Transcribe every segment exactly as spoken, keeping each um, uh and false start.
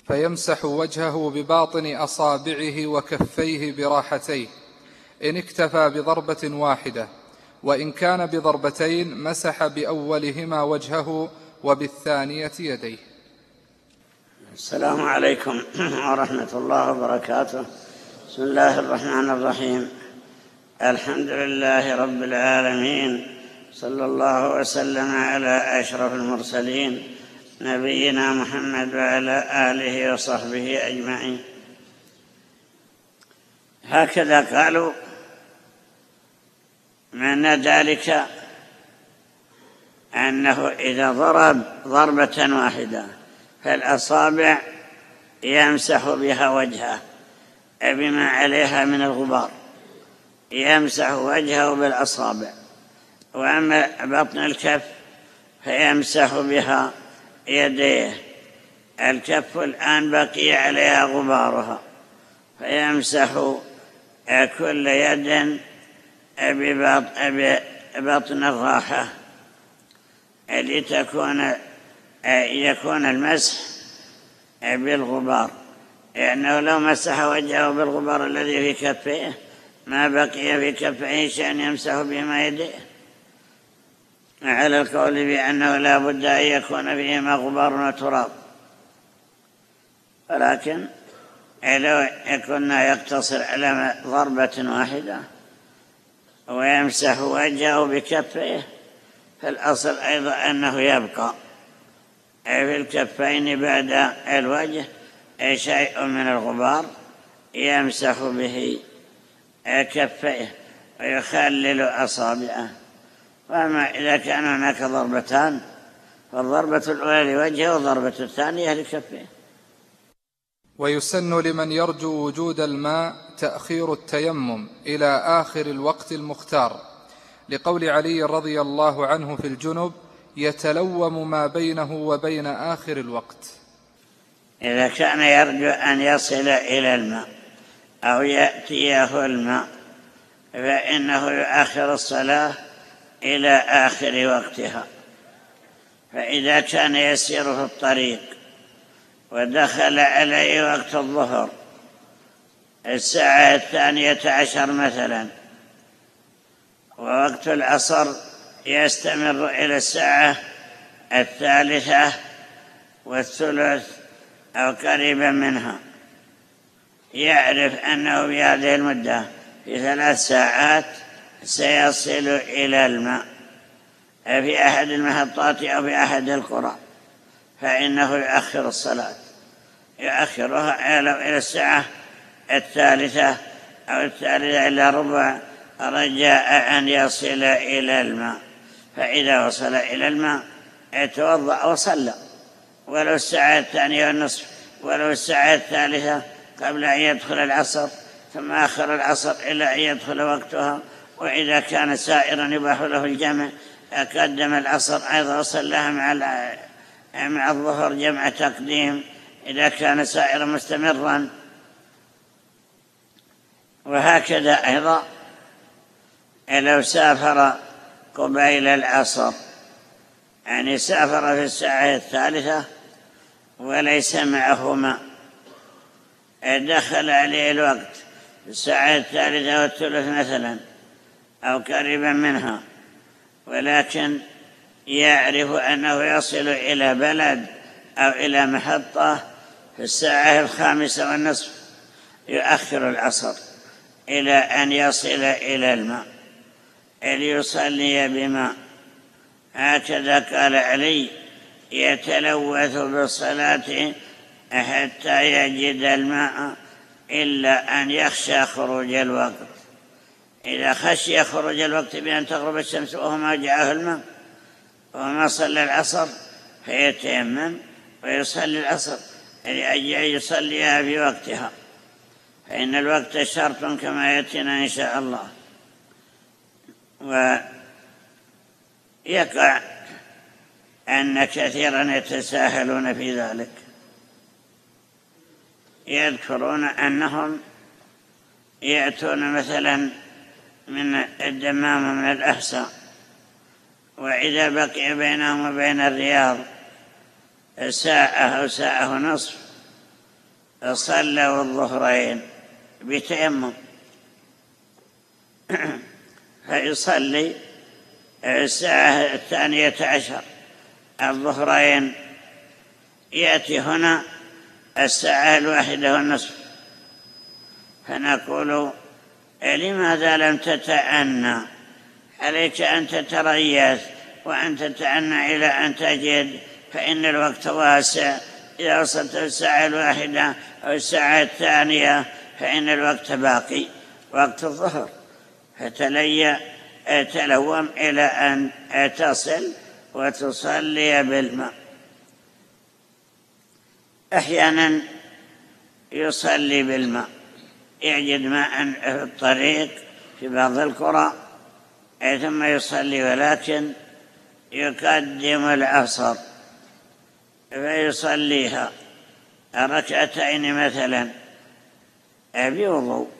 فيمسح وجهه بباطن أصابعه وكفيه براحتيه إن اكتفى بضربة واحدة، وإن كان بضربتين مسح بأولهما وجهه وبالثانية يديه. السلام عليكم ورحمة الله وبركاته. بسم الله الرحمن الرحيم. الحمد لله رب العالمين، صلى الله وسلم على أشرف المرسلين نبينا محمد وعلى آله وصحبه أجمعين. هكذا قالوا معنى ذلك أنه إذا ضرب ضربة واحدة فالأصابع يمسح بها وجهه بما عليها من الغبار، يمسح وجهه بالأصابع، وأما بطن الكف فيمسح بها يديه. الكف الآن بقي عليها غبارها، فيمسح كل يد ببطن الراحة لتكون يكون المسح بالغبار، لأنه لو مسح وجهه بالغبار الذي في كفيه ما بقي في كفيه شيء يمسح بهما يديه، على القول بأنه لا بد أن يكون فيهما غبار وتراب. ولكن لو كنا يقتصر على ضربة واحدة ويمسح وجهه بكفيه، فالأصل أيضا أنه يبقى في الكفين بعد الوجه شيء من الغبار يمسح به كفيه ويخلل أصابعه. وأما إذا كان هناك ضربتان فالضربة الأولى لوجهه والضربة الثانية لكفيه. ويسن لمن يرجو وجود الماء تأخير التيمم إلى آخر الوقت المختار، لقول علي رضي الله عنه في الجنب: يتلوم ما بينه وبين آخر الوقت. إذا كان يرجو أن يصل إلى الماء أو يأتيه الماء فإنه يؤخر الصلاة إلى آخر وقتها. فإذا كان يسير في الطريق ودخل عليه وقت الظهر الساعة الثانية عشر مثلا، ووقت العصر يستمر إلى الساعة الثالثة والثلث أو قريبا منها، يعرف أنه في هذه المدة في ثلاث ساعات سيصل إلى الماء في أحد المحطات أو في أحد القرى، فإنه يؤخر الصلاة، يؤخرها إلى الساعة الثالثة أو الثالثة إلى ربع رجاء أن يصل إلى الماء. فإذا وصل إلى الماء يتوضأ وصلى، ولو الساعة الثانية والنصف ولو الساعة الثالثة قبل أن يدخل العصر، ثم آخر العصر إلى أن يدخل وقتها. وإذا كان سائرا يباح له الجمع قدم العصر أيضا وصلىها مع مع الظهر جمع تقديم إذا كان سائرا مستمرا. وهكذا أيضا لو سافر قبيل العصر، يعني سافر في الساعة الثالثة وليس معه ماء، دخل عليه الوقت في الساعة الثالثة والثلث مثلا أو قريبا منها، ولكن يعرف أنه يصل إلى بلد أو إلى محطة في الساعة الخامسة والنصف، يؤخر العصر إلى أن يصل إلى الماء ليصلي بماء. هكذا قال علي: يتلوث بالصلاة حتى يجد الماء إلا أن يخشى خروج الوقت. إذا خشي خروج الوقت بأن تغرب الشمس وهو ما جاءه الماء وما صلى العصر فيتيمم ويصلي العصر لأجل يصليها في وقتها، فإن الوقت شرط كما يأتينا إن شاء الله. ويقع أن كثيرا يتساهلون في ذلك، يذكرون أنهم يأتون مثلا من الدمام من الأحساء، وإذا بقي بينهم وبين الرياض ساعة أو ساعة ونصف صلوا الظهرين بتيمم، فيصلي الساعة الثانية عشر الظهرين، يأتي هنا الساعة الواحدة والنصف، فنقول لماذا لم تتأنى؟ عليك أن تتريث وأن تتأنى إلى أن تجد، فإن الوقت واسع. إذا وصلت الساعة الواحدة أو الساعة الثانية فإن الوقت باقي، وقت الظهر، فتلي تلوم إلى أن تصل وتصلي بالماء. أحيانا يصلي بالماء، يجد ماء في الطريق في بعض القرى ثم يصلي، ولكن يقدم العصر فيصليها ركعتين مثلا بوضوء،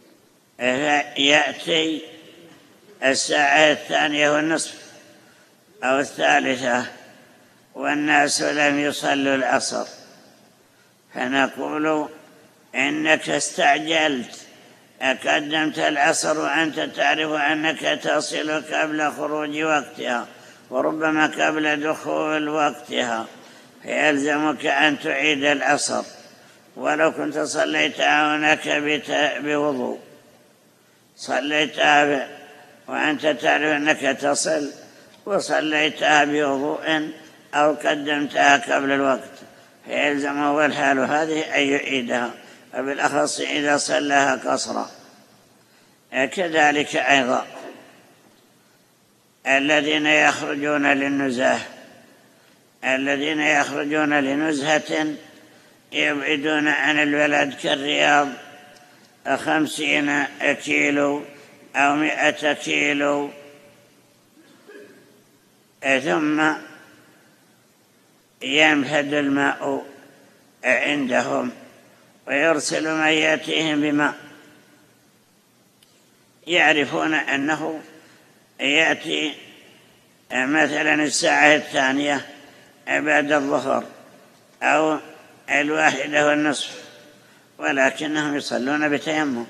فيأتي الساعة الثانية والنصف أو الثالثة والناس لم يصلوا العصر، فنقول إنك استعجلت، قدمت العصر وأنت تعرف أنك تصل قبل خروج وقتها وربما قبل دخول وقتها، فيلزمك أن تعيد العصر ولو كنت صليتها هناك بوضوء، صليتها وأنت تعرف أنك تصل وصليتها بوضوء أو قدمتها قبل الوقت، فيلزمه والحال هذه أن يعيدها، وبالأخص إذا صلىها قصرا. كذلك أيضا الذين يخرجون للنزهة، الذين يخرجون لنزهة يبعدون عن البلد كالرياض خمسين كيلو أو مئة كيلو، ثم ينفد الماء عندهم ويرسل من يأتيهم بماء، يعرفون أنه يأتي مثلا الساعة الثانية بعد الظهر أو الواحدة والنصف، ولكنهم يصلون بتيمم.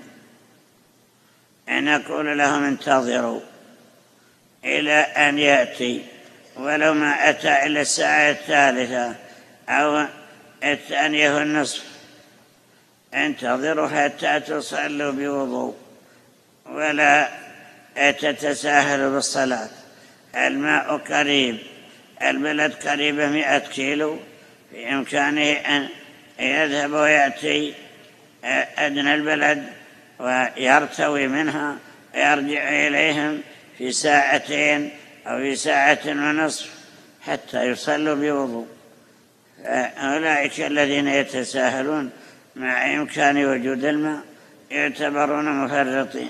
نقول لهم انتظروا إلى أن يأتي، ولو ما أتى إلى الساعة الثالثة أو الثانية والنصف انتظروا حتى تصلوا بوضوء، ولا تتساهلوا بالصلاة. الماء قريب، البلد قريبة مئة كيلو، في إمكانه أن يذهب ويأتي أدنى البلد ويرتوي منها ويرجع إليهم في ساعتين أو في ساعة ونصف حتى يصلوا بوضوء. أولئك الذين يتساهلون مع إمكان وجود الماء يعتبرون مفرطين.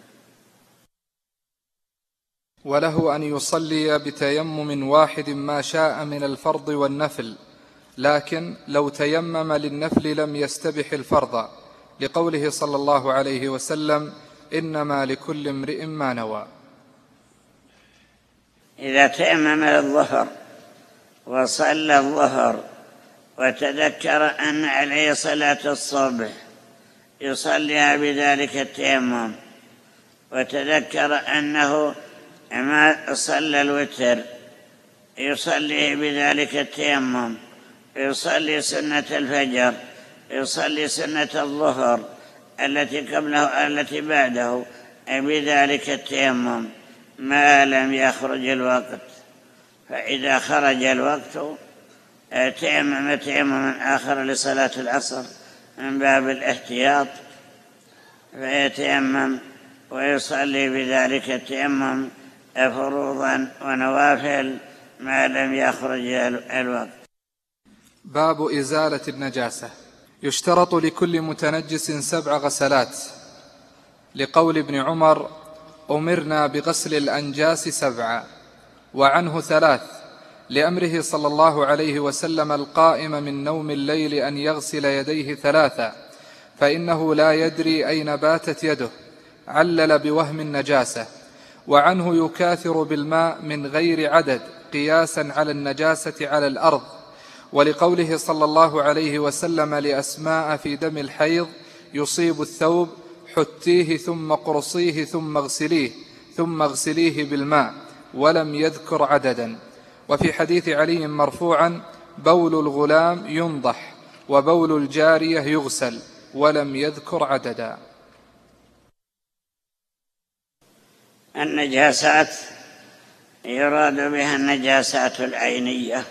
وله أن يصلي بتيمم واحد ما شاء من الفرض والنفل، لكن لو تيمم للنفل لم يستبح الفرض، لقوله صلى الله عليه وسلم: إنما لكل امرئ ما نوى. إذا تيمم للظهر وصلى الظهر وتذكر أن عليه صلاة الصبح يصليها بذلك التيمم، وتذكر أنه ما صلى الوتر يصليه بذلك التيمم، يصلي سنة الفجر، يصلي سنة الظهر التي قبله التي بعده بذلك التيمم ما لم يخرج الوقت. فإذا خرج الوقت تيمم تيمما آخر لصلاة العصر من باب الاحتياط، فيتيمم ويصلي بذلك التيمم فروضا ونوافل ما لم يخرج الوقت. باب إزالة النجاسة. يشترط لكل متنجس سبع غسلات، لقول ابن عمر: أمرنا بغسل الأنجاس سبعا، وعنه ثلاث، لأمره صلى الله عليه وسلم القائم من نوم الليل أن يغسل يديه ثلاثا، فإنه لا يدري أين باتت يده، علل بوهم النجاسة. وعنه يكاثر بالماء من غير عدد قياسا على النجاسة على الأرض، ولقوله صلى الله عليه وسلم لأسماء في دم الحيض يصيب الثوب حتيه ثم قرصيه ثم اغسليه ثم اغسليه بالماء، ولم يذكر عددا. وفي حديث علي مرفوعا بول الغلام ينضح وبول الجارية يغسل، ولم يذكر عددا. النجاسات يراد بها النجاسات العينية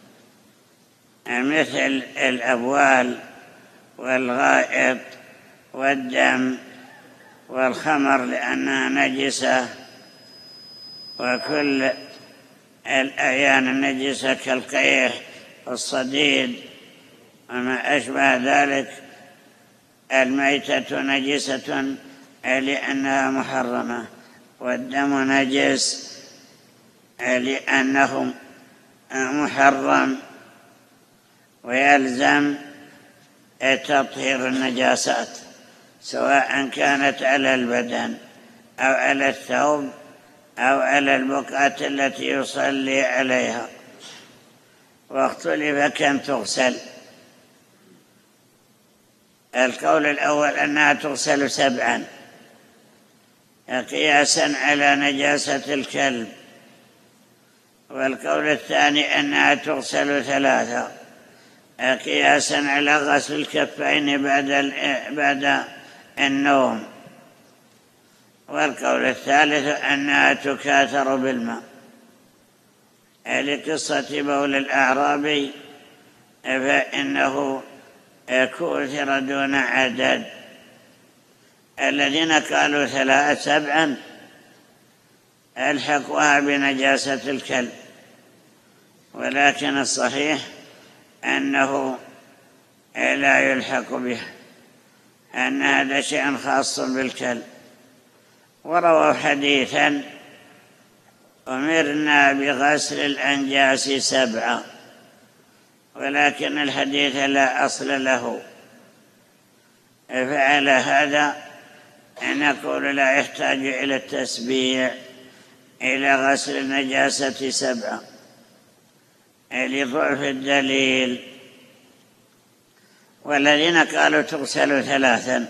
مثل الأبوال والغائط والدم والخمر لأنها نجسة، وكل الأعيان النجسة كالقيح والصديد وما أشبه ذلك. الميتة نجسة لأنها محرمة، والدم نجس لأنه محرم، ويلزم تطهير النجاسات سواء كانت على البدن أو على الثوب أو على البقعة التي يصلي عليها. واختلف كم تغسل. القول الأول أنها تغسل سبعا قياسا على نجاسة الكلب، والقول الثاني أنها تغسل ثلاثة قياسا على غسل الكفين بعد بعد النوم، والقول الثالث أنها تكاثر بالماء لقصة بول الأعرابي فإنه كثر دون عدد. الذين قالوا ثلاث سبعا ألحقوها بنجاسة الكلب، ولكن الصحيح أنه لا يلحق به، أن هذا شيء خاص بالكلب. ورووا حديثا أمرنا بغسل الأنجاس سبعة، ولكن الحديث لا أصل له، فعلى هذا نقول لا يحتاج إلى التسبيع إلى غسل النجاسة سبعة لضعف الدليل. والذين قالوا تغسل ثلاثا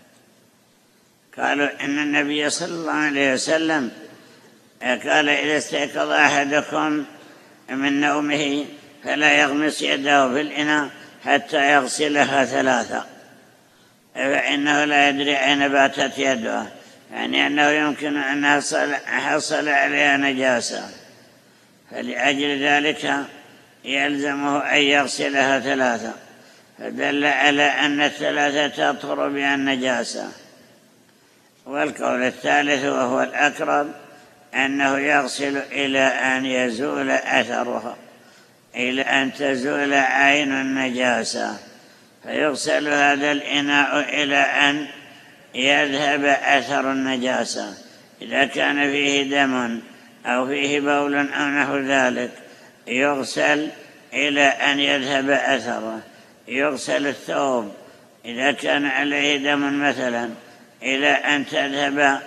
قالوا إن النبي صلى الله عليه وسلم قال إذا استيقظ أحدكم من نومه فلا يغمس يده في الإناء حتى يغسلها ثلاثة، فإنه لا يدري أين باتت يده، يعني أنه يمكن أن حصل عليها نجاسة، فلأجل ذلك يلزمه أن يغسلها ثلاثة، فدل على أن الثلاثة تطهر بها النجاسة. والقول الثالث وهو الأقرب أنه يغسل إلى أن يزول أثرها، إلى أن تزول عين النجاسة، فيغسل هذا الإناء إلى أن يذهب أثر النجاسة. إذا كان فيه دم أو فيه بول أو نحو ذلك يغسل إلى أن يذهب أثره. يغسل الثوب إذا كان عليه دم مثلا إلى أن تذهب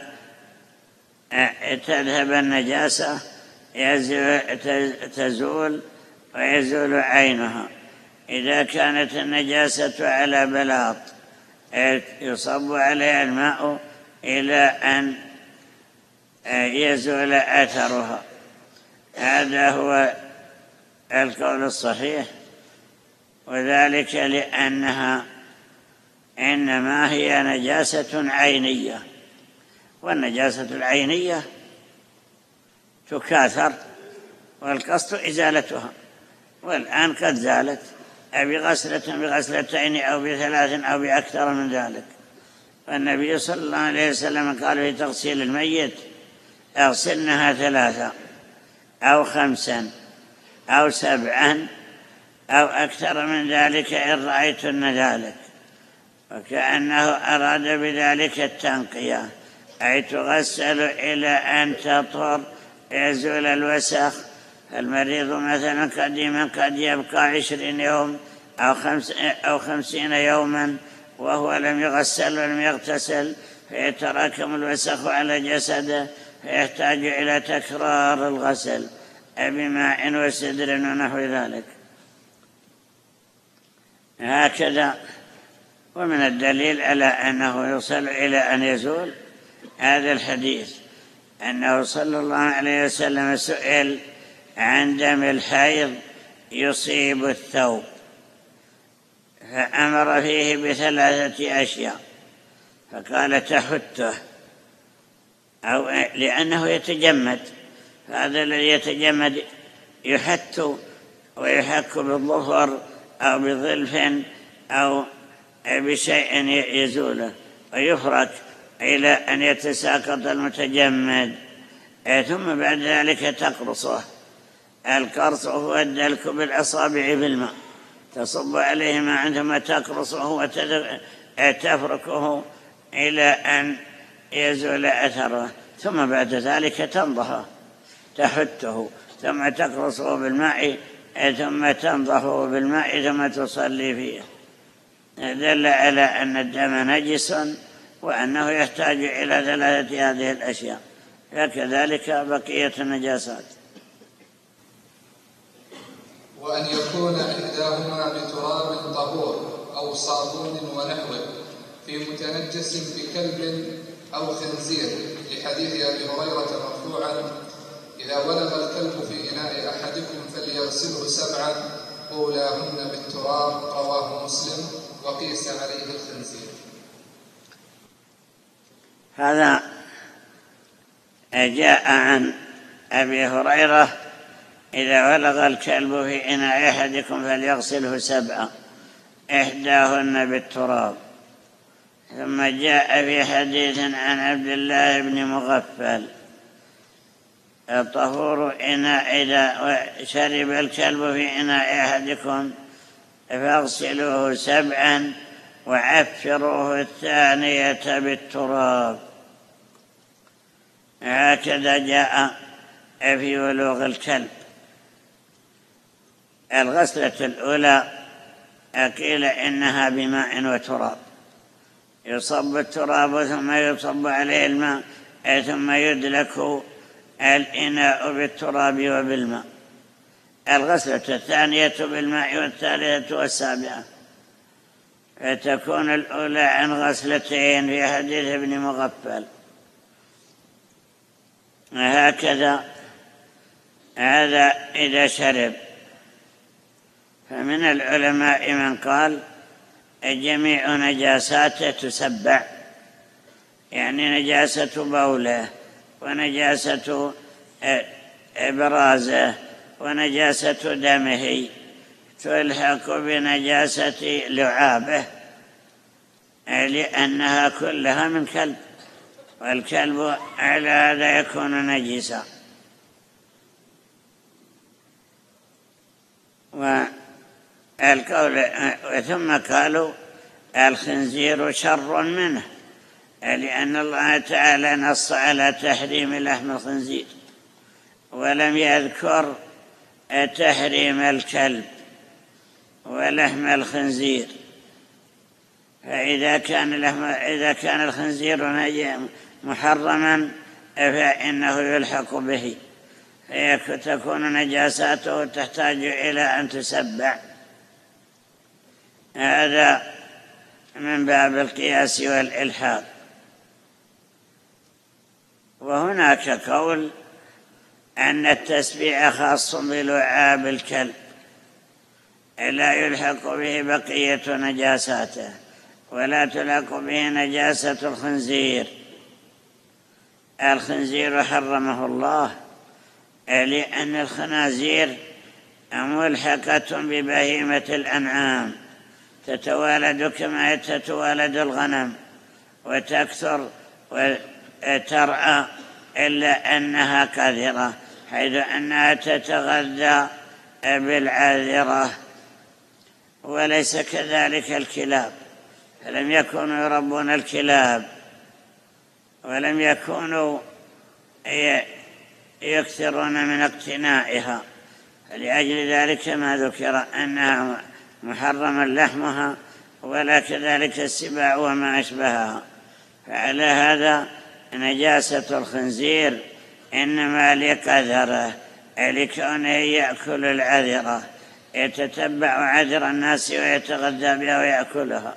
تذهب النجاسة تزول ويزول عينها. إذا كانت النجاسة على بلاط يصب عليها الماء إلى أن يزول أثرها. هذا هو القول الصحيح، وذلك لأنها إنما هي نجاسة عينية، والنجاسة العينية تكاثر والقصد إزالتها، والآن قد زالت بغسلة بغسلتين أو بثلاث أو بأكثر من ذلك. والنبي صلى الله عليه وسلم قال في تغسيل الميت اغسلنها ثلاثة أو خمسا أو سبعا أو أكثر من ذلك إن رأيتن ذلك، وكأنه أراد بذلك التنقية، أي تغسل إلى أن تطهر يزول الوسخ. المريض مثلا قديما قد يبقى عشرين يوم أو, خمس أو خمسين يوما وهو لم يغسل ولم يغتسل، فيتراكم الوسخ على جسده، فيحتاج إلى تكرار الغسل بماء وسدر ونحو ذلك. هكذا. ومن الدليل على أنه يوصل إلى أن يزول هذا الحديث أنه صلى الله عليه وسلم سئل عن دم الحيض يصيب الثوب فأمر فيه بثلاثة أشياء، فقال تحته، أو لأنه يتجمد، هذا الذي يتجمد يحت ويحك بالظفر أو بظلف أو بشيء يزوله ويفرك إلى أن يتساقط المتجمد، ثم بعد ذلك تقرصه. القرص هو الدلك بالأصابع بالماء، تصب عليه ماء ثم تقرصه وتفركه إلى أن يزول أثره، ثم بعد ذلك تنضحه، تحته ثم تقرصه بالماء ثم تنضحه بالماء ثم تصلي فيه. دل على أن الدم نجس وأنه يحتاج إلى ثلاثة هذه الأشياء، وكذلك بقية النجاسات. وأن يكون إحداهما بتراب طهور أو صابون ونحوه في متنجس بكلب أو خنزير، لحديث أبي هريرة مرفوعا: إذا ولغ الكلب في إناء أحدكم فليغسله سبعا أولاهن بالتراب، رواه مسلم، وقيس عليه الخنزير. هذا جاء عن أبي هريرة: إذا ولغ الكلب في إناء أحدكم فليغسله سبعا إحداهن بالتراب. ثم جاء في حديث عن عبد الله بن مغفل: طهور إناء إذا شرب الكلب في إناء أحدكم فاغسلوه سبعا وعفروه الثانية بالتراب. هكذا جاء في ولوغ الكلب. الغسلة الأولى قيل إنها بماء وتراب، يصب التراب ثم يصب عليه الماء ثم يدلك الإناء بالتراب وبالماء. الغسلة الثانية بالماء والثالثة والسابعة، فتكون الأولى عن غسلتين في حديث ابن مغفل. هكذا هذا إذا شرب. فمن العلماء من قال جميع نجاساته تسبع، يعني نجاسة بوله ونجاسة إبرازه ونجاسة دمه تلحق بنجاسة لعابه، لأنها كلها من كلب، والكلب على هذا يكون نجسا. والقول ثم قالوا الخنزير شر منه، لأن الله تعالى نص على تحريم لحم الخنزير ولم يذكر تحريم الكلب ولحم الخنزير. فإذا كان لحم إذا كان الخنزير محرما فإنه يلحق به، فتكون نجاساته تحتاج إلى أن تسبع. هذا من باب القياس والإلحاق. وهناك قول أن التسبيع خاص بلعاب الكلب، لا يلحق به بقية نجاساته، ولا تلحق به نجاسة الخنزير. الخنزير حرمه الله لأن الخنازير ملحقة ببهيمة الأنعام، تتوالد كما تتوالد الغنم وتكثر وترعى، إلا أنها كاذرة، حيث أنها تتغذى بالعاذرة. وليس كذلك الكلاب، فلم يكونوا يربون الكلاب ولم يكونوا يكثرون من اقتنائها، فلأجل ذلك ما ذكر أنها محرم لحمها، ولا كذلك السباع وما أشبهها. فعلى هذا نجاسة الخنزير إنما لقذره، لكونه يأكل العذرة، يتتبع عذر الناس ويتغذى بها ويأكلها.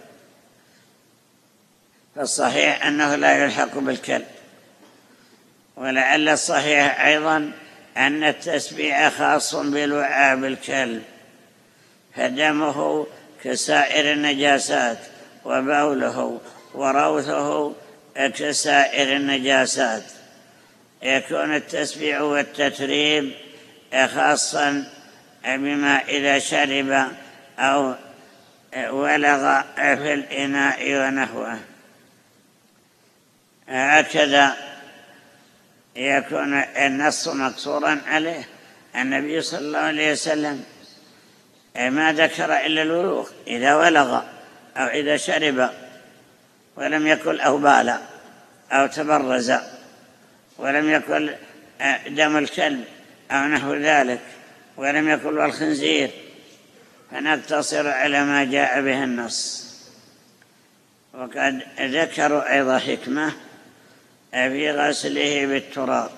فالصحيح أنه لا يلحق بالكلب. ولعل الصحيح أيضا أن التسبيع خاص بلعاب الكلب، فدمه كسائر النجاسات، وبوله وروثه كسائر النجاسات. يكون التسبيع والتتريب خاصا بما إذا شرب أو ولغ في الإناء ونحوه. هكذا يكون النص مقصورا عليه. النبي صلى الله عليه وسلم ما ذكر إلا الولوغ إذا ولغ أو إذا شرب ولم يكن أو بال أو تبرز ولم يكن دم الكلب أو نحو ذلك ولم يكن الخنزير، فنقتصر على ما جاء به النص. وقد ذكروا أيضا حكمة في غسله بالتراب.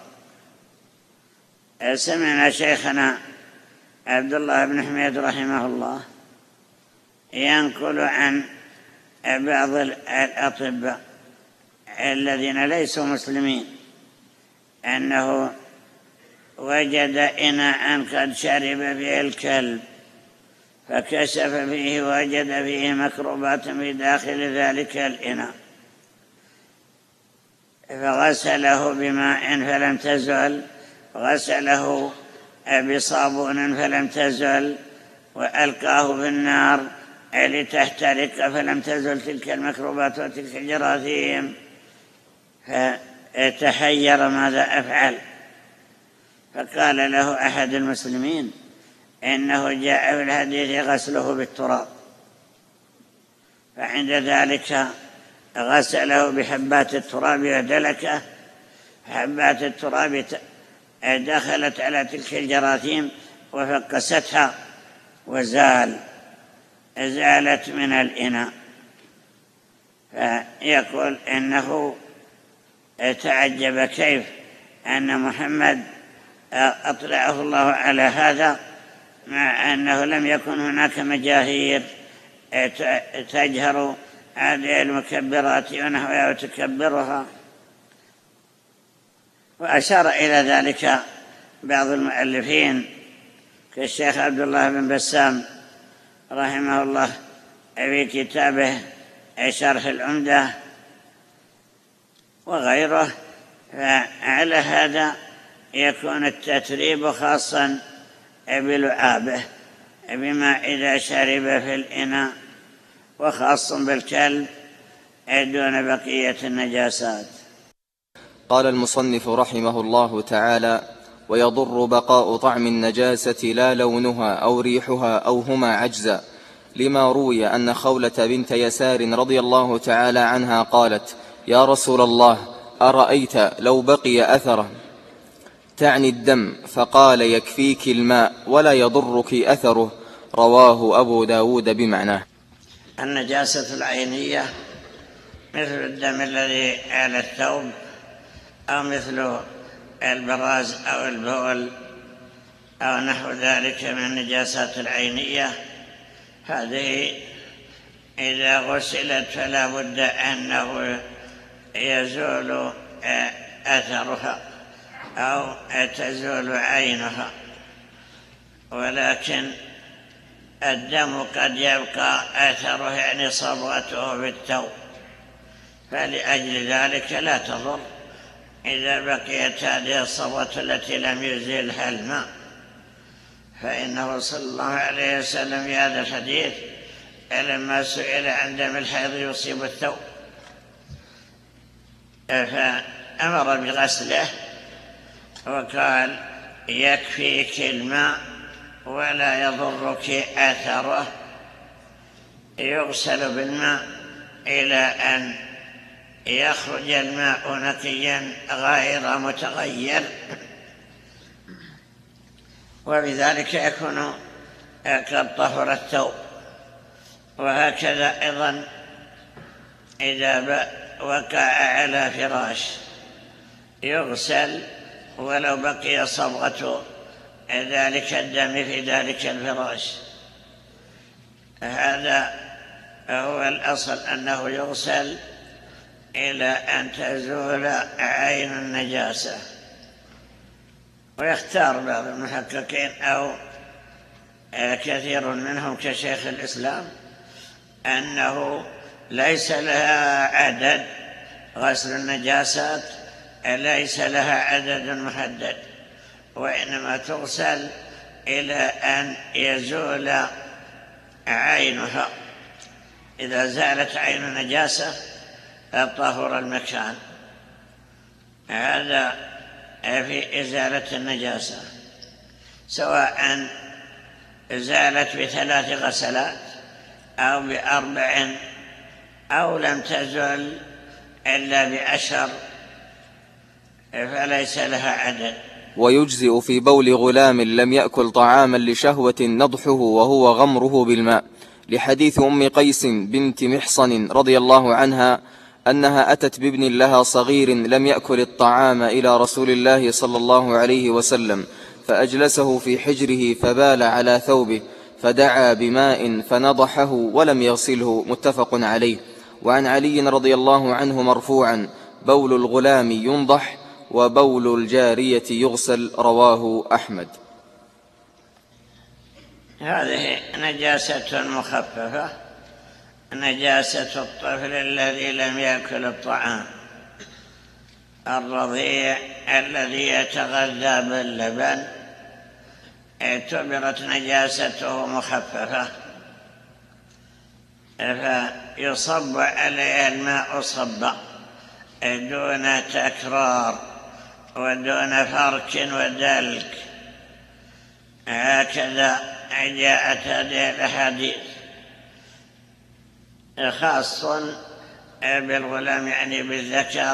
سمعنا شيخنا عبد الله بن حميد رحمه الله ينقل عن بعض الأطباء الذين ليسوا مسلمين أنه وجد إناء قد شرب فيه الكلب، فكشف فيه وجد فيه مكروبات في داخل ذلك الإناء، فغسله بماء فلم تزل، غسله بصابون فلم تزل، وألقاه في النار لتحترق فلم تزل تلك المكروبات وتلك الجراثيم، فتحير ماذا أفعل. فقال له أحد المسلمين إنه جاء في الحديث غسله بالتراب، فعند ذلك غسله بحبات التراب ودلكه. حبات التراب دخلت على تلك الجراثيم وفقستها وزال زالت من الإناء. فيقول إنه تعجب كيف أن محمد أطلعه الله على هذا، مع أنه لم يكن هناك مجاهير تجهر هذه المكبرات ونحوها وتكبرها. وأشار إلى ذلك بعض المؤلفين كالشيخ عبد الله بن بسام رحمه الله في كتابه شرح العمدة وغيره. فعلى هذا يكون التتريب خاصا بلعابه بما إذا شرب في الإناء، وخاص بالكلب دون بقية النجاسات. قال المصنف رحمه الله تعالى: ويضر بقاء طعم النجاسة لا لونها أو ريحها أو هما عجزا، لما روي أن خولة بنت يسار رضي الله تعالى عنها قالت: يا رسول الله، أرأيت لو بقي أثره، تعني الدم، فقال: يكفيك الماء ولا يضرك أثره. رواه أبو داود بمعناه. النجاسة العينية مثل الدم الذي على الثوب، أو مثل البراز أو البول أو نحو ذلك من النجاسات العينية، هذه إذا غسلت فلا بد أنه يزول أثرها أو تزول عينها. ولكن الدم قد يبقى أثره، يعني صبغته بالثوب، فلأجل ذلك لا تضر إذا بقيت هذه الصبغة التي لم يزيلها الماء. فإنه صلى الله عليه وسلم في هذا الحديث لما سئل عن دم الحيض يصيب الثوب فأمر بغسله وقال: يكفيك الماء ولا يضرك أثره. يغسل بالماء إلى أن يخرج الماء نقيا غير متغير، وبذلك يكون قد طهر الثوب. وهكذا أيضا إذا وقع على فراش يغسل ولو بقي صبغة ذلك الدم في ذلك الفراش، هذا هو الأصل، أنه يغسل إلى أن تزول عين النجاسة. ويختار بعض المحققين أو كثير منهم كشيخ الإسلام أنه ليس لها عدد، غسل النجاسات ليس لها عدد محدد، وإنما تغسل إلى أن يزول عينها. إذا زالت عين النجاسة طهر المكان. هذا في إزالة النجاسة، سواء زالت بثلاث غسلات أو بأربع أو لم تزل إلا بعشر، فليس لها عدد. ويجزئ في بول غلام لم يأكل طعاما لشهوة نضحه وهو غمره بالماء، لحديث أم قيس بنت محصن رضي الله عنها أنها أتت بابن لها صغير لم يأكل الطعام إلى رسول الله صلى الله عليه وسلم، فأجلسه في حجره فبال على ثوبه، فدعا بماء فنضحه ولم يغسله، متفق عليه. وعن علي رضي الله عنه مرفوعا: بول الغلام ينضح وبول الجارية يغسل، رواه أحمد. هذه نجاسة مخففة، نجاسة الطفل الذي لم يأكل الطعام، الرضيع الذي يتغذى باللبن اعتبرت نجاسته مخففة، فيصب عليه الماء صبا دون تكرار ودون فرك ودلك. هكذا جاءت هذه الأحاديث، خاص بالغلام يعني بالذكر،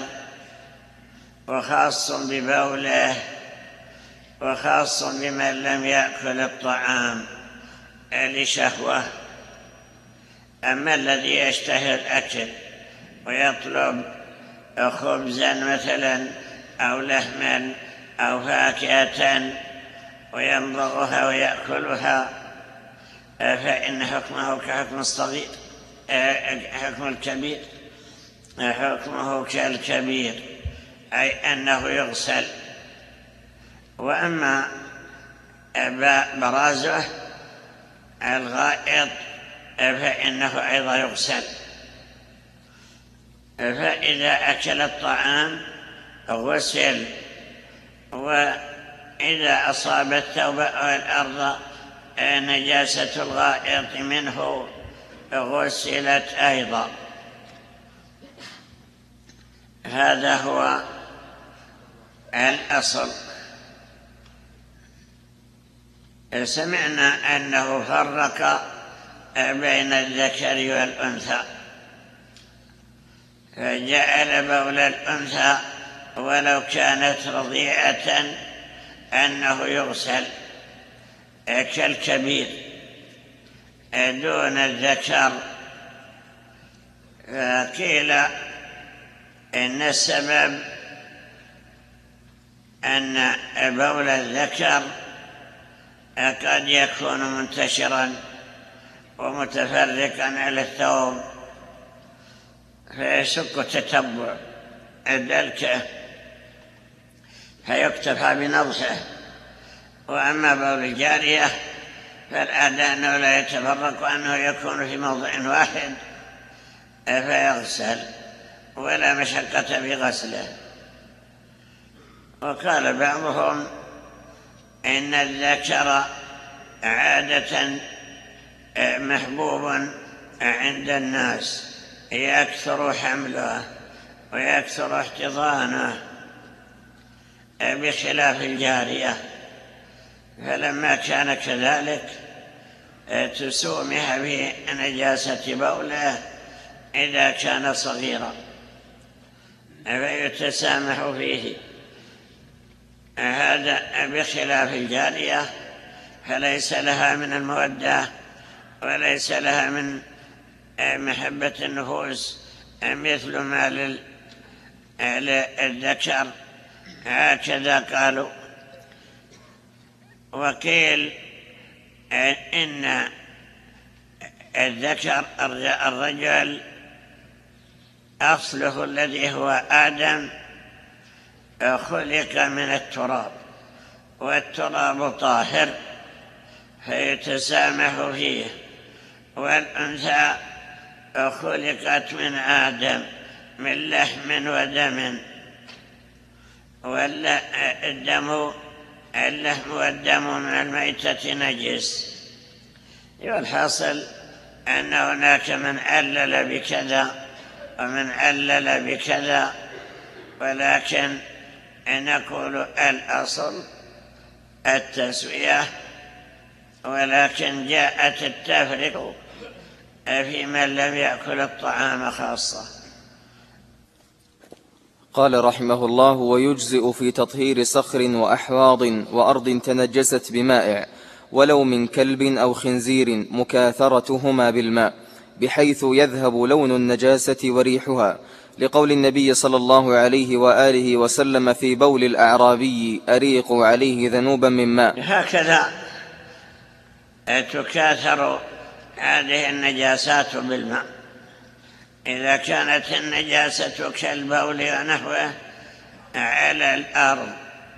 وخاص ببوله، وخاص بمن لم يأكل الطعام لشهوة. أما الذي يشتهي الأكل ويطلب خبزا مثلا أو لحما أو فاكهة ويمضغها ويأكلها، فإن حكمه كحكم الصغير، حكم الكبير، حكمه كالكبير، أي أنه يغسل. وأما برازه الغائط فإنه أيضا يغسل. فإذا أكل الطعام غسل، وإذا أصاب الثوب أو الأرض نجاسة الغائط منه غسلت أيضا. هذا هو الأصل. سمعنا أنه فرق بين الذكر والأنثى، فجعل بول الأنثى ولو كانت رضيعة أنه يغسل كالكبير دون الذكر. فقيل إن السبب أن بول الذكر قد يكون منتشرا ومتفرقا على الثوب، فيشق تتبع الدلكة فيكتفى بنضحه. وأما بول الجارية فالعادة أنه لا يتفرق، أنه يكون في موضع واحد فيغسل ولا مشقة في غسله. وقال بعضهم إن الذكر عادة محبوب عند الناس، يكثر حمله ويكثر احتضانه، بخلاف الجارية، فلما كان كذلك تسومح بنجاسة بوله إذا كان صغيرا فيتسامح فيه. هذا بخلاف الجارية، فليس لها من المودة وليس لها من محبة النفوس مثل ما للذكر. هكذا قالوا. وقيل إن الذكر الرجل أصله الذي هو آدم خلق من التراب، والتراب طاهر فيتسامح فيه، والأنثى خلقت من آدم من لحم ودم، والدم اللحم والدم من الميتة نجس. والحاصل أن هناك من علل بكذا ومن علل بكذا، ولكن نقول الأصل التسوية، ولكن جاءت التفرقة في من لم يأكل الطعام خاصة. قال رحمه الله: ويجزئ في تطهير صخر وأحواض وأرض تنجست بمائع ولو من كلب أو خنزير مكاثرتهما بالماء، بحيث يذهب لون النجاسة وريحها، لقول النبي صلى الله عليه وآله وسلم في بول الأعرابي: أريقوا عليه ذنوبا من ماء. هكذا تكاثر هذه النجاسات بالماء. إذا كانت النجاسة كالبول ونحوه على الأرض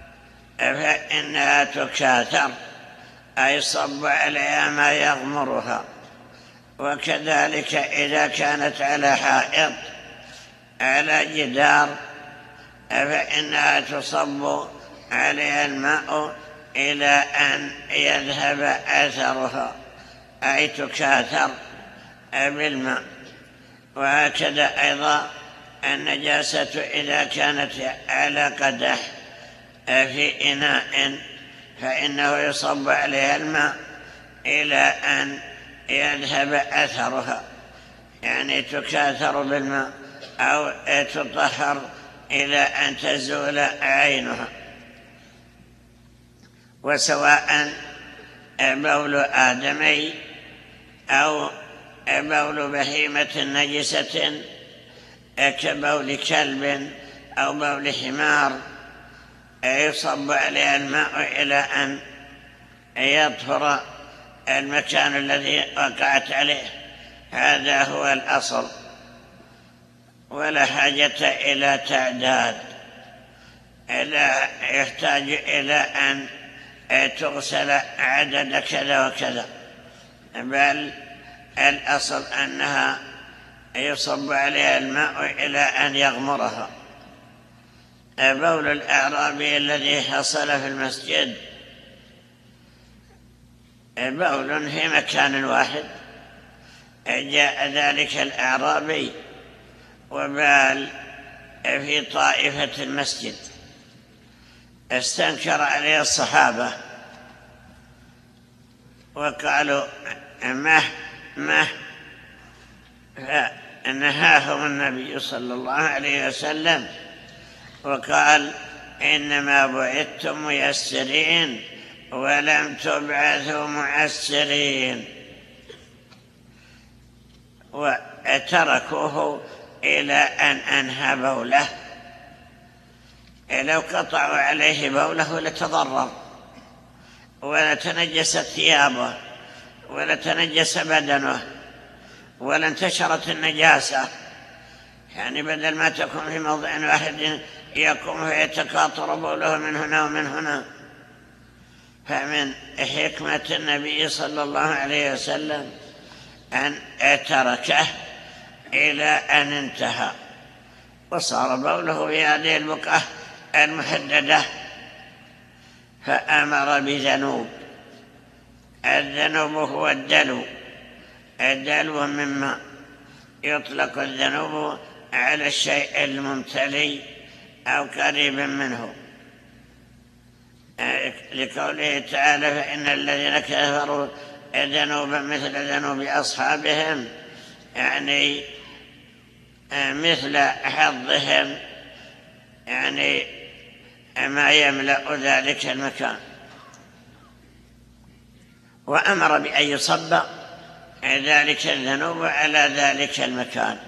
فإنها تكاثر، أي صب عليها ما يغمرها. وكذلك إذا كانت على حائط على جدار فإنها تصب عليها الماء إلى أن يذهب أثرها، أي تكاثر بالماء. وهكذا أيضا النجاسة إذا كانت على قدح في إناء فإنه يصب عليها الماء إلى أن يذهب أثرها، يعني تكاثر بالماء أو تطهر إلى أن تزول عينها. وسواء بول آدمي أو بول بهيمة نجسة كبول كلب أو بول حمار يصب عليها الماء إلى أن يطهر المكان الذي وقعت عليه. هذا هو الأصل، ولا حاجة إلى تعداد، لا يحتاج إلى أن تغسل عدد كذا وكذا، بل الأصل أنها يصب عليها الماء إلى أن يغمرها. بول الأعرابي الذي حصل في المسجد بول في مكان واحد، جاء ذلك الأعرابي وبال في طائفة المسجد، استنكر عليه الصحابة وقالوا ما ما فنهاهم النبي صلى الله عليه وسلم وقال: إنما بعثتم ميسرين ولم تبعثوا معسرين. وتركوه إلى أن أنهى بوله. لو قطعوا عليه بوله لتضرر ولتنجست ثيابه ولتنجس بدنه ولانتشرت النجاسة. يعني بدل ما تكون في موضع واحد يقوم فيتقاطر بوله من هنا ومن هنا. فمن حكمة النبي صلى الله عليه وسلم أن تركه إلى أن انتهى، وصار بوله في هذه البقعة المحددة. فأمر بذنوب. الذنوب هو الدلو، الدلو مما يطلق الذنوب على الشيء الممتلي أو قريب منه، لقوله تعالى: فإن الذين كفروا ذنوبا مثل ذنوب أصحابهم، يعني مثل حظهم، يعني ما يملأ ذلك المكان. وأمر بأن يصب ذلك الذنوب على ذلك المكان.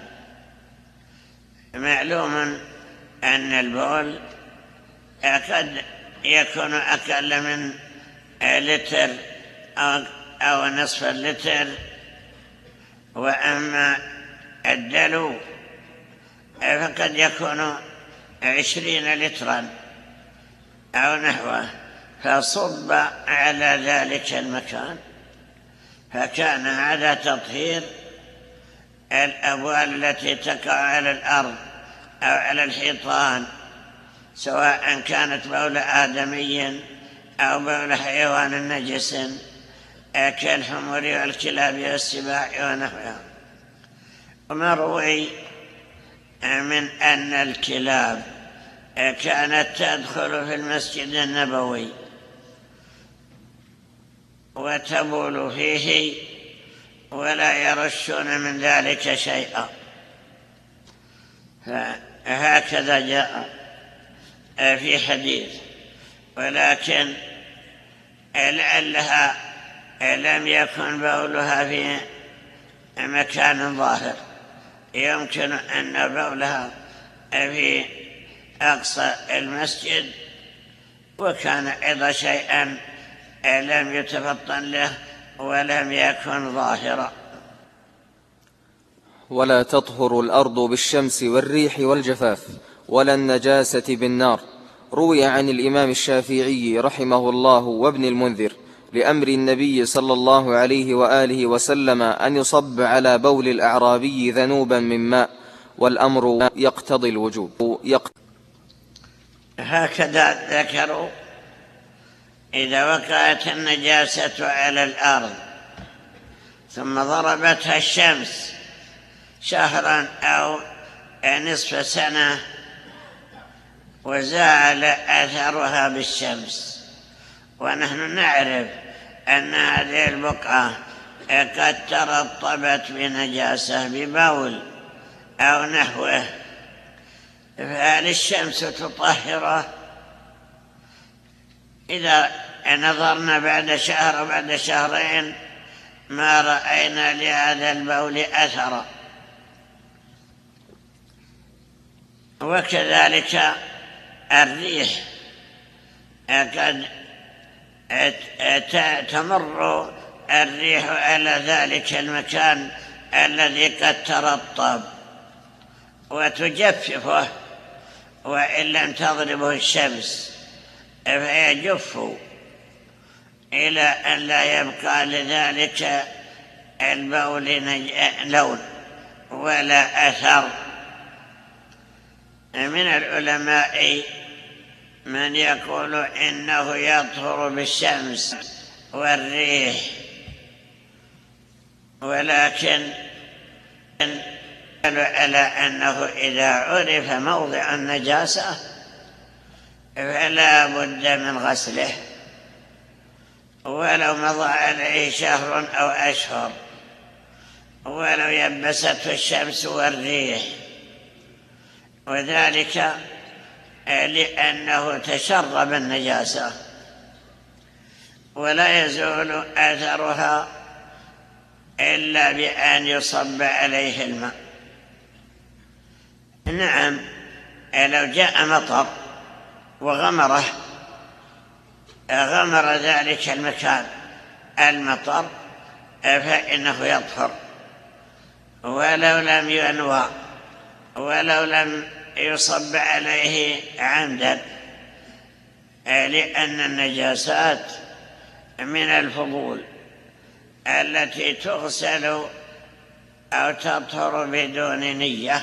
معلوم أن البول قد يكون أقل من لتر أو, أو نصف اللتر، وأما الدلو فقد يكون عشرين لترا أو نحوه، فصب على ذلك المكان، فكان هذا تطهير الأبوال التي تقع على الأرض أو على الحيطان، سواء كانت بول آدمي أو بول حيوان نجس كالحمر والكلاب والسباع ونحوها. وما روي من أن الكلاب كانت تدخل في المسجد النبوي وتبول فيه ولا يرشون من ذلك شيئا، فهكذا جاء في حديث، ولكن لعلها لم يكن بولها في مكان ظاهر، يمكن أن بولها في أقصى المسجد، وكان أيضا شيئا لم يتفطن له ولم يكن ظاهرا. ولا تطهر الأرض بالشمس والريح والجفاف ولا النجاسة بالنار. روي عن الإمام الشافعي رحمه الله وابن المنذر لأمر النبي صلى الله عليه وآله وسلم أن يصب على بول الأعرابي ذنوبا من ماء، والأمر يقتضي الوجوب. يقتضي هكذا ذكروا إذا وقعت النجاسة على الأرض ثم ضربتها الشمس شهرا أو نصف سنة وزال أثرها بالشمس، ونحن نعرف أن هذه البقعة قد ترطبت بنجاسة ببول أو نحوه، فهل الشمس تطهره؟ إذا نظرنا بعد شهر وبعد شهرين ما رأينا لهذا البول أثرا. وكذلك الريح قد تمر الريح على ذلك المكان الذي قد ترطب وتجففه، وإن لم تضربه الشمس فيجف إلى أن لا يبقى لذلك البول لون ولا أثر. من العلماء من يقول إنه يطهر بالشمس والريح، ولكن على أنه إذا عرف موضع النجاسة فلا بد من غسله ولو مضى عليه شهر أو أشهر، ولو يبسته الشمس والريح، وذلك لأنه تشرب النجاسة ولا يزول أثرها إلا بأن يصب عليه الماء. نعم، لو جاء مطر وغمره غمر ذلك المكان المطر فإنه يطهر ولو لم ينوى ولو لم يصب عليه عمدا، لأن النجاسات من الفضول التي تغسل أو تطهر بدون نية.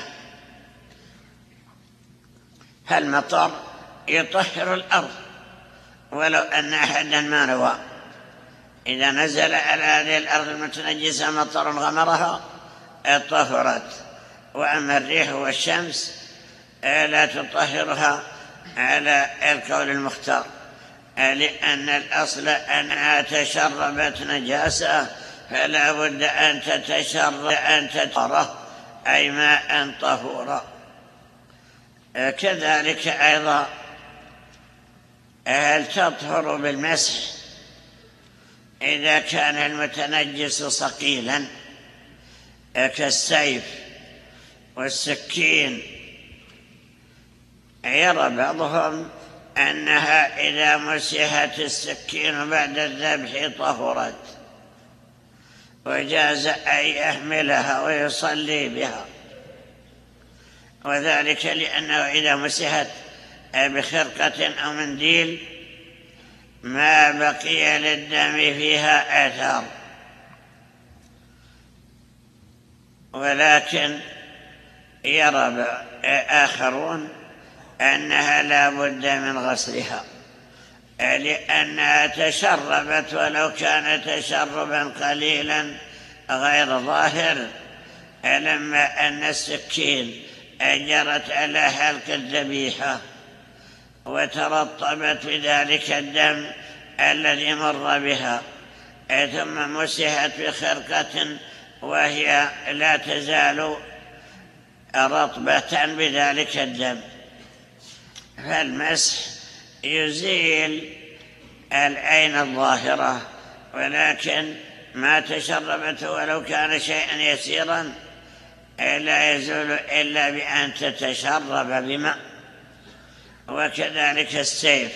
فالمطر يطهر الأرض ولو أن أحدا ما نوى، إذا نزل على هذه الأرض المتنجسة مطر غمرها طهرت. وأما الريح والشمس لا تطهرها على القول المختار، لأن الأصل أنها تشربت نجاسة فلا بد أن تتشرب أن تطهره أي ماء طهورا. كذلك أيضا هل تطهر بالمسح إذا كان المتنجس صقيلا كالسيف والسكين؟ يرى بعضهم أنها إذا مسحت السكين بعد الذبح طهرت، وجاز أن يحملها ويصلي بها، وذلك لأنه إذا مسحت بخرقة أو منديل ما بقي للدم فيها آثار. ولكن يرى آخرون أنها لا بد من غسلها لأنها تشربت، ولو كان تشربا قليلا غير ظاهر، لما أن السكين جرت على حلق الذبيحة وترطبت بذلك الدم الذي مر بها، ثم مسحت بخرقة وهي لا تزال رطبة بذلك الدم، فالمسح يزيل العين الظاهرة، ولكن ما تشربته ولو كان شيئا يسيرا لا يزول إلا بأن تتشرب بماء. وكذلك السيف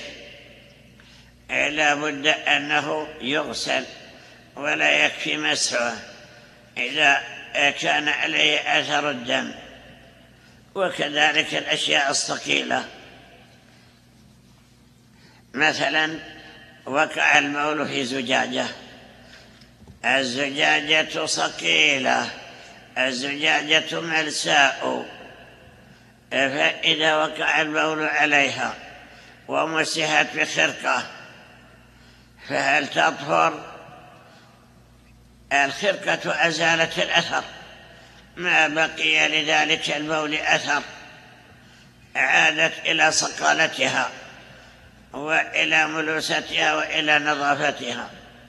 لا بد أنه يغسل ولا يكفي مسحه إذا كان عليه أثر الدم. وكذلك الأشياء الثقيلة، مثلا وقع المول في زجاجة، الزجاجة ثقيلة، الزجاجة ملساء، فإذا وقع المول عليها ومسحت بخرقة فهل تطهر؟ الخرقة أزالت الأثر، ما بقي لذلك المول أثر، عادت إلى صقالتها وإلى ملوستها وإلى نظافتها.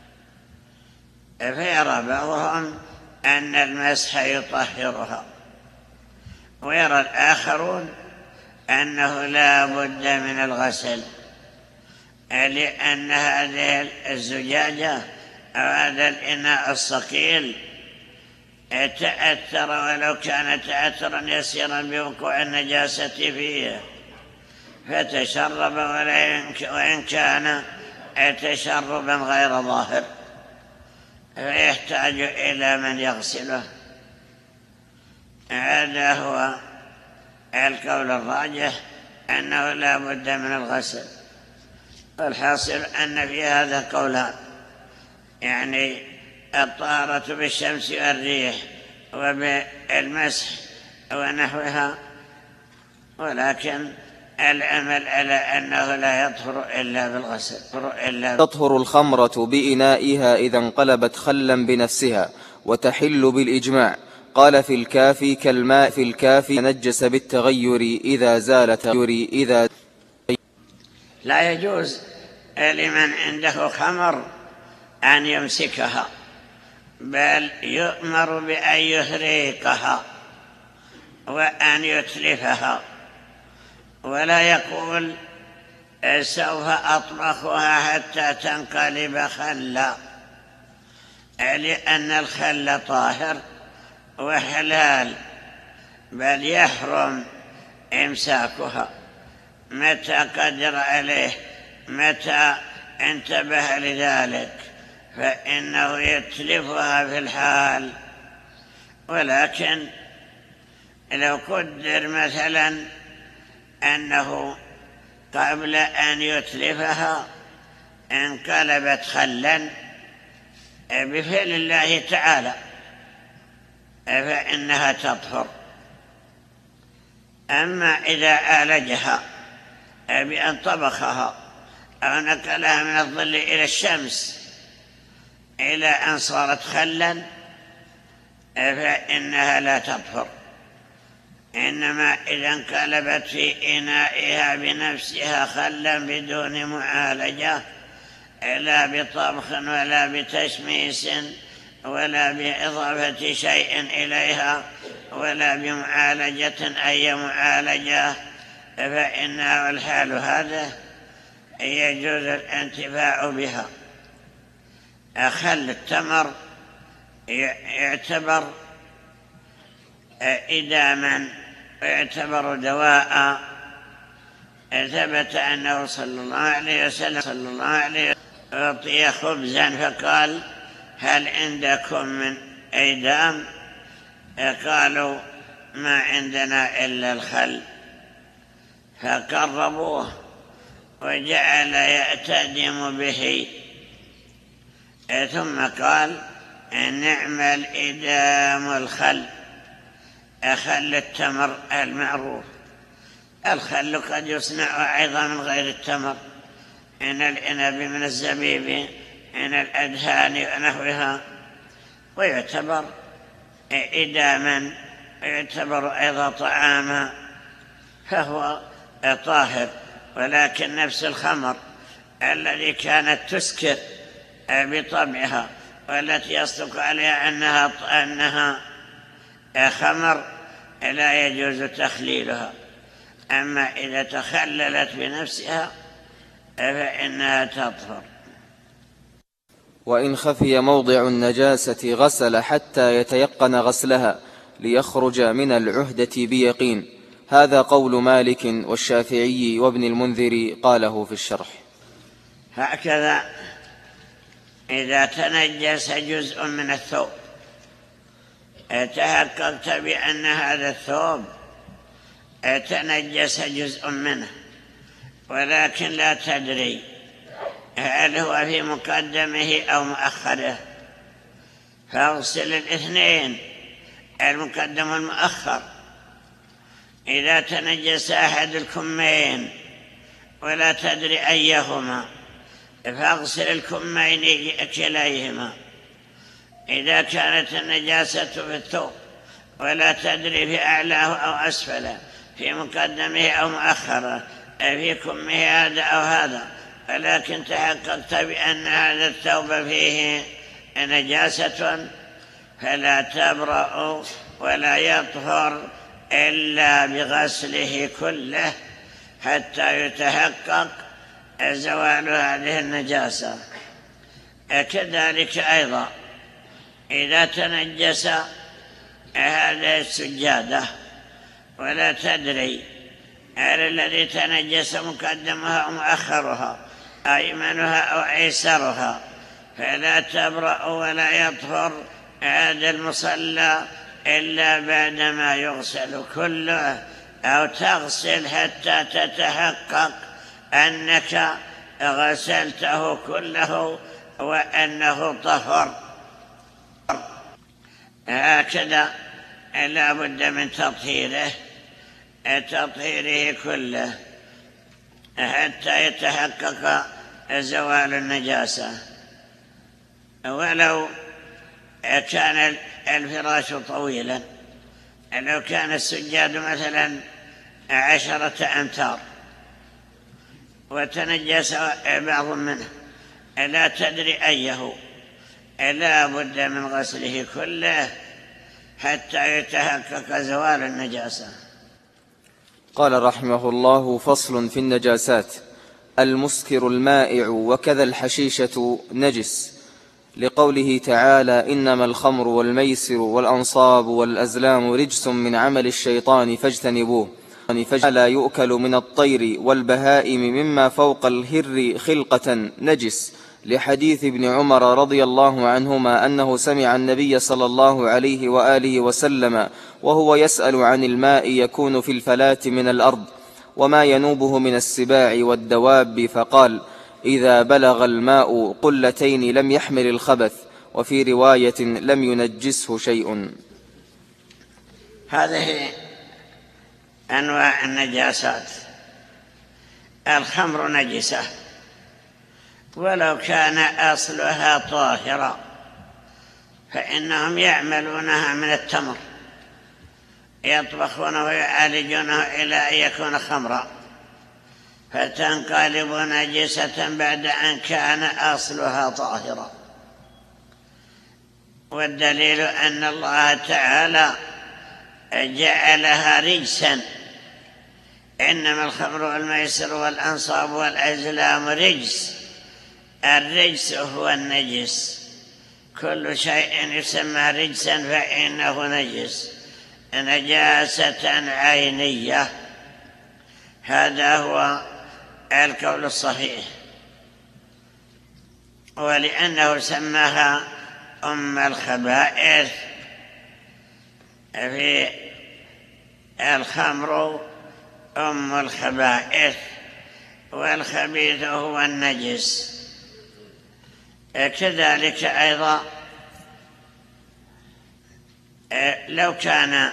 فيرى بعضهم أن المسح يطهرها، ويرى الآخرون أنه لا بد من الغسل، لأن هذه الزجاجة أو هذا الإناء الثقيل تأثر ولو كان تأثرا يسيرا بوقوع النجاسة فيه، فتشرب وإن كان تشربا غير ظاهر، فيحتاج إلى من يغسله. هذا هو القول الراجح، أنه لا بد من الغسل. الحاصل أن في هذا قولان، يعني الطهارة بالشمس والريح وبالمسح ونحوها، ولكن العمل على أنه لا يطهر إلا بالغسل. إلا تطهر الخمرة بإنائها إذا انقلبت خلا بنفسها، وتحل بالإجماع. قال في الكافي كالماء في الكافي نجس بالتغير إذا زال تغير إذا لا يجوز لمن عنده خمر أن يمسكها، بل يؤمر بأن يهريقها وأن يتلفها، ولا يقول سوف أطبخها حتى تنقلب خلا، لأن الخل طاهر وحلال، بل يحرم إمساكها متى قدر عليه، متى انتبه لذلك، فإنه يتلفها في الحال. ولكن لو قدر مثلا أنه قبل أن يتلفها انقلبت خلا بفعل الله تعالى، فإنها تطهر. أما إذا آلجها بأن طبخها أو نقلها من الظل إلى الشمس إلى أن صارت خلا فإنها لا تطهر، إنما إذا انقلبت في إنائها بنفسها خلا بدون معالجة، لا بطبخ ولا بتشميس ولا بإضافة شيء إليها ولا بمعالجة أي معالجة، فإنها والحال هذا يجوز الانتفاع بها. خل التمر يعتبر إداما ويعتبر دواء. ثبت أنه صلى الله عليه وسلم صلى الله عليه وسلم أعطي خبزا فقال هل عندكم من إدام؟ قالوا ما عندنا إلا الخل، فقربوه وجعل يأتدم به، ثم قال نعم الإدام الخل، خل التمر المعروف. الخل قد يصنع أيضا من غير التمر، من العنب، من الزبيب، من الأدهان ونحوها، ويعتبر إداما، ويعتبر أيضا طعاما، فهو طاهر. ولكن نفس الخمر الذي كانت تسكر بطبعها والتي يصدق عليها أنها, أنها خمر لا يجوز تخليلها، أما إذا تخللت بنفسها فإنها تطهر. وإن خفي موضع النجاسة غسل حتى يتيقن غسلها ليخرج من العهدة بيقين. هذا قول مالك والشافعي وابن المنذر قاله في الشرح. هكذا إذا تنجس جزء من الثوب تحققت بأن هذا الثوب تنجس جزء منه، ولكن لا تدري هل هو في مقدمه أو مؤخره، فاغسل الاثنين، المقدم والمؤخر. إذا تنجس أحد الكمين ولا تدري أيهما فاغسل الكمين كليهما. إذا كانت النجاسة في الثوب ولا تدري في أعلاه أو أسفله، في مقدمه أو مؤخره، في كمه هذا أو هذا، ولكن تحققت بأن هذا الثوب فيه نجاسة، فلا تبرأ ولا يطهر إلا بغسله كله حتى يتحقق زوال هذه النجاسة. كذلك أيضا إذا تنجس هذه السجادة ولا تدري هل الذي تنجس مقدمها أو مؤخرها، أيمنها أو أيسرها، فلا تبرأ ولا يطهر هذا المصلى إلا بعدما يغسل كله، أو تغسل حتى تتحقق أنك غسلته كله وأنه طهر. هكذا لا بد من تطهيره تطهيره كله حتى يتحقق زوال النجاسة. ولو كان الفراش طويلا، لو كان السجاد مثلا عشرة أمتار وتنجس بعض منه لا تدري أيه، لا بد من غسله كله حتى يتحقق زوال النجاسة. قال رحمه الله: فصل في النجاسات. المسكر المائع وكذا الحشيشة نجس، لقوله تعالى: إنما الخمر والميسر والأنصاب والأزلام رجس من عمل الشيطان فاجتنبوه. فلا يؤكل من الطير والبهائم مما فوق الهر خلقة نجس، لحديث ابن عمر رضي الله عنهما أنه سمع النبي صلى الله عليه وآله وسلم وهو يسأل عن الماء يكون في الفلاة من الأرض وما ينوبه من السباع والدواب، فقال: إذا بلغ الماء قلتين لم يحمل الخبث، وفي رواية لم ينجسه شيء. هذه أنواع النجاسات. الخمر نجسة ولو كان أصلها طاهرا، فإنهم يعملونها من التمر، يطبخونه ويعالجونه إلى أن يكون خمرا، فتنقلب نجسة بعد أن كان أصلها طاهرا. والدليل أن الله تعالى جعلها رجسا. إنما الخمر والميسر والأنصاب والأزلام رجس. الرجس هو النجس، كل شيء يسمى رجسا فإنه نجس، نجاسة عينية. هذا هو القول الصحيح. ولأنه سماها أم الخبائث في الخمر أم الخبائث، والخبيث هو النجس. كذلك أيضا لو كان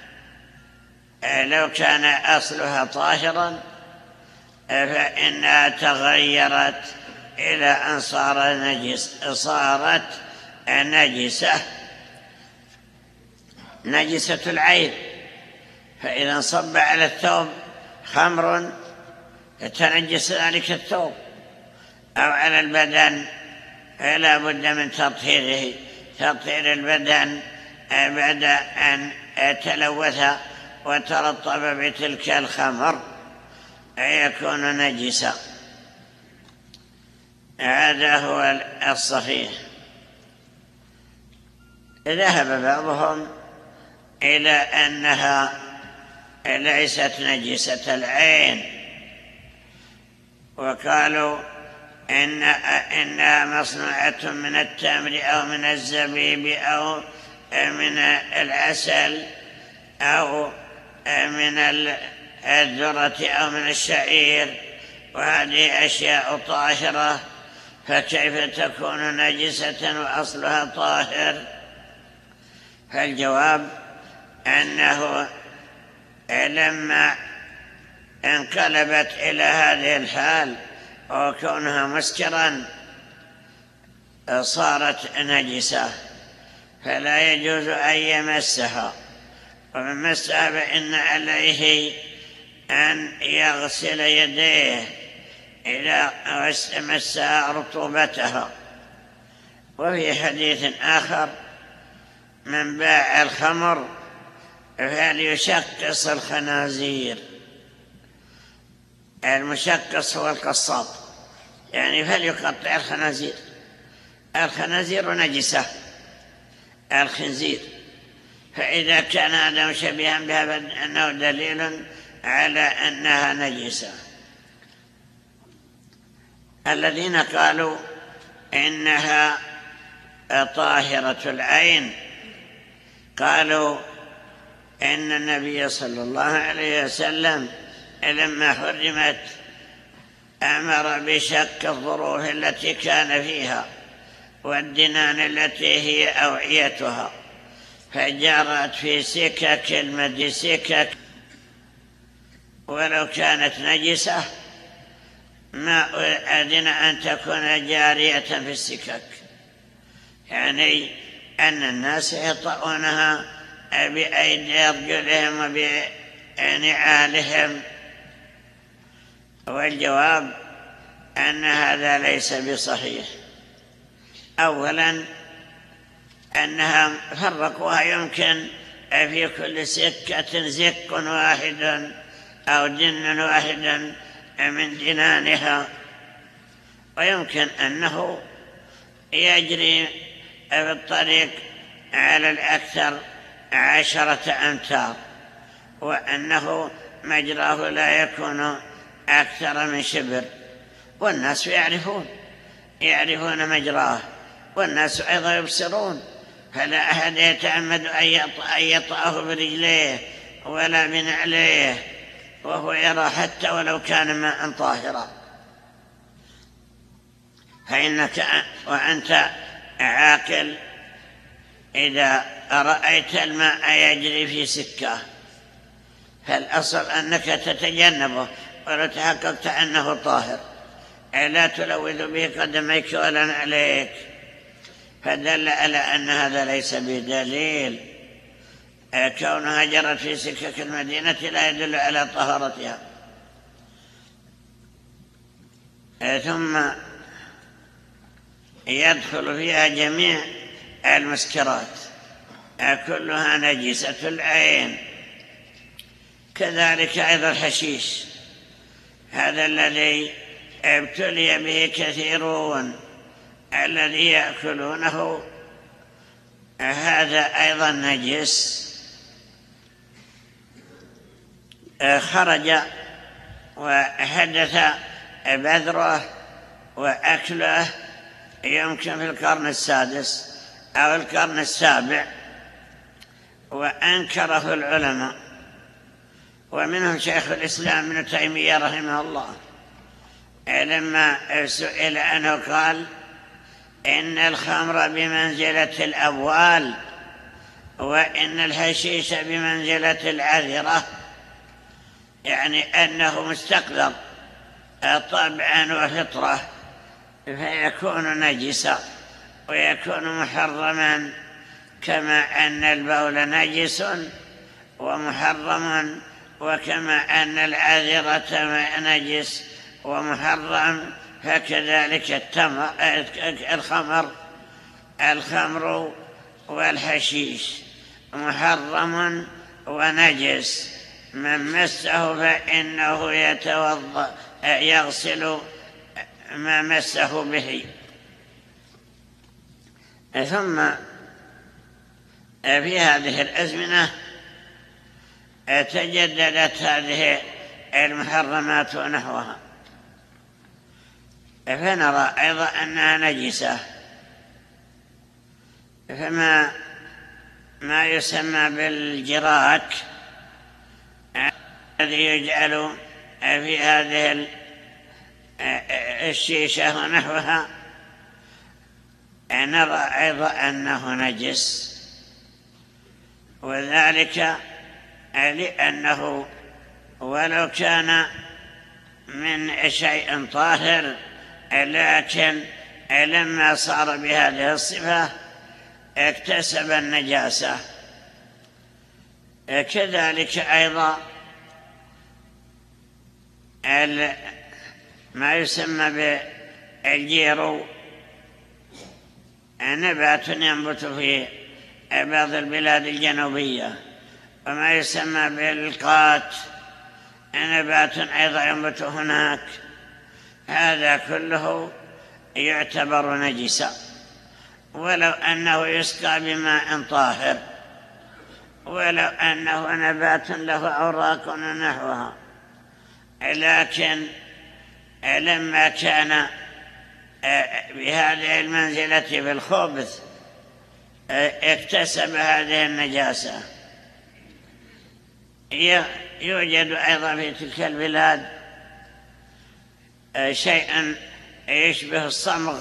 لو كان أصلها طاهرا فإنها تغيرت إلى أن صار نجس صارت نجسة نجسة العين. فإذا انصب على الثوب خمر يتنجس ذلك الثوب، أو على البدن فلا بد من تطهيره، تطهير البدن بعد أن تلوث وترطب بتلك الخمر يكون نجسا. هذا هو الصحيح. ذهب بعضهم إلى أنها ليست نجسة العين، وقالوا إن إنها مصنوعة من التمر أو من الزبيب أو من العسل أو من الذرة أو من الشعير، وهذه أشياء طاهرة، فكيف تكون نجسة وأصلها طاهر؟ فالجواب أنه لما انقلبت إلى هذه الحال وكونها مسكرا صارت نجسة، فلا يجوز أن يمسها، ومن مسها فإن عليه أن يغسل يديه إذا مسها رطوبتها. وفي حديث آخر: من باع الخمر فليشقص الخنازير. المشقص هو القصاب، يعني فليقطع الخنازير. الخنازير نجسة، الخنزير، فإذا كان هذا مشبها بها فإنه دليل على أنها نجسة. الذين قالوا إنها طاهرة العين قالوا إن النبي صلى الله عليه وسلم لما حرمت أمر بشق الظروف التي كان فيها والدنان التي هي أوعيتها، فجرت في سكك المد سكك، ولو كانت نجسة ما أذن أن تكون جارية في السكك، يعني أن الناس يطؤونها بأيدي أرجلهم وبنعالهم. والجواب أن هذا ليس بصحيح. أولا أنها فرقوها، يمكن في كل سكة زق واحد أو دن واحد من دنانها، ويمكن أنه يجري في الطريق على الأكثر عشرة أمتار، وأنه مجراه لا يكون أكثر من شبر، والناس يعرفون يعرفون مجراه، والناس أيضا يبصرون، فلا أحد يتعمد أن يطأه برجليه ولا بنعليه وهو يرى حتى ولو كان ماء طاهرا. فإنك وأنت عاقل إذا رأيت الماء يجري في سكة فالأصل أنك تتجنبه ولو تحققت أنه طاهر، لا تلوث به قدميك ولا نعليك. فدل على أن هذا ليس بدليل. كونها جرت في سكك المدينة لا يدل على طهارتها. ثم يدخل فيها جميع المسكرات كلها نجسة العين. كذلك أيضا الحشيش، هذا الذي ابتلي به كثيرون الذي يأكلونه، هذا أيضا نجس. خرج وحدث بذره وأكله يمكن في القرن السادس أو القرن السابع، وأنكره العلماء، ومنهم شيخ الإسلام ابن تيمية رحمه الله لما سئل عنه قال إن الخمر بمنزلة الأبوال، وإن الحشيش بمنزلة العذرة، يعني أنه مستقذر طبعا وفطرة، فيكون نجسا ويكون محرما، كما أن البول نجس ومحرم، وكما أن العذرة نجس ومحرم، فكذلك التمر الخمر الخمر والحشيش محرم ونجس، من مسه فإنه يتوضأ يغسل ما مسه به. ثم في هذه الأزمنة تجددت هذه المحرمات ونحوها، فنرى أيضا أنها نجسة. فما ما يسمى بالجراك الذي يجعل في هذه الشيشة ونحوها، نرى أيضا أنه نجس، وذلك لأنه ولو كان من شيء طاهر، لكن لما صار بهذه الصفة اكتسب النجاسة. كذلك أيضا ما يسمى بالجيرو، نبات ينبت في بعض البلاد الجنوبية، وما يسمى بالقات نبات أيضا ينبت هناك، هذا كله يعتبر نجسا ولو أنه يسقى بماء طاهر، ولو أنه نبات له أوراق ونحوها، لكن لما كان بهذه المنزلة في الخبث اكتسب هذه النجاسة. يوجد أيضا في تلك البلاد شيء يشبه الصمغ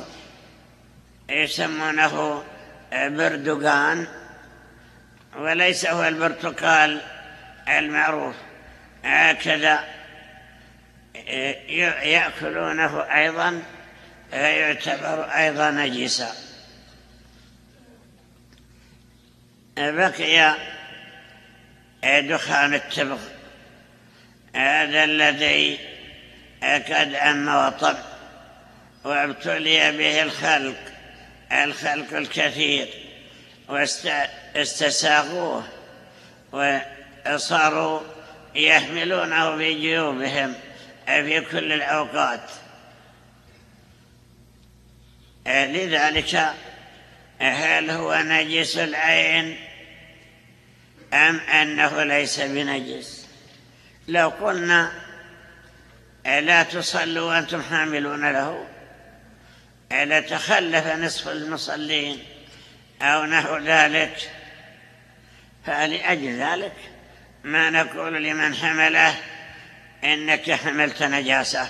يسمونه بردقان، وليس هو البرتقال المعروف، هكذا يأكلونه أيضا، يعتبر أيضا نجسا. بقي دخان التبغ، هذا الذي قد أم وطب وابتلي به الخلق الخلق الكثير، واستساغوه وصاروا يحملونه في جيوبهم في كل الأوقات. لذلك هل هو نجس العين أم أنه ليس بنجس؟ لو قلنا لا تصلوا وأنتم حاملون له لتخلف نصف المصلين أو نحو ذلك، فلأجل ذلك ما نقول لمن حمله إنك حملت نجاسة،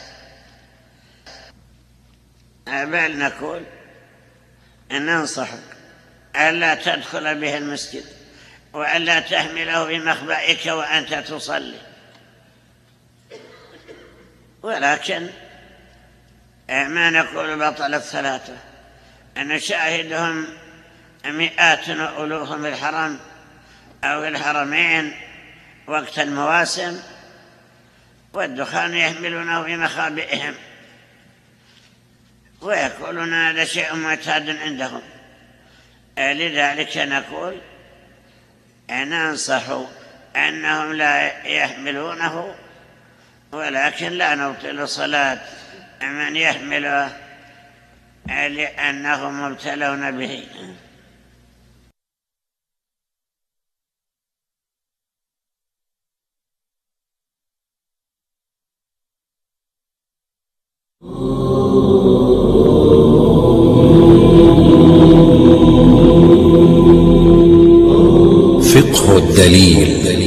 بل نقول أن ننصحك ألا تدخل به المسجد وألا تحمله بمخبئك وأنت تصلي. ولكن ما نقول بطل الثلاثة، أن نشاهدهم مئات وألوف في الحرم أو في الحرمين وقت المواسم، والدخان يحملونه بمخابئهم ويقولون هذا شيء معتاد عندهم. لذلك نقول ننصح أنهم لا يحملونه، ولكن لا نبطل صلاة من يحمله لأنهم مبتلون به. Oh فقه الدليل.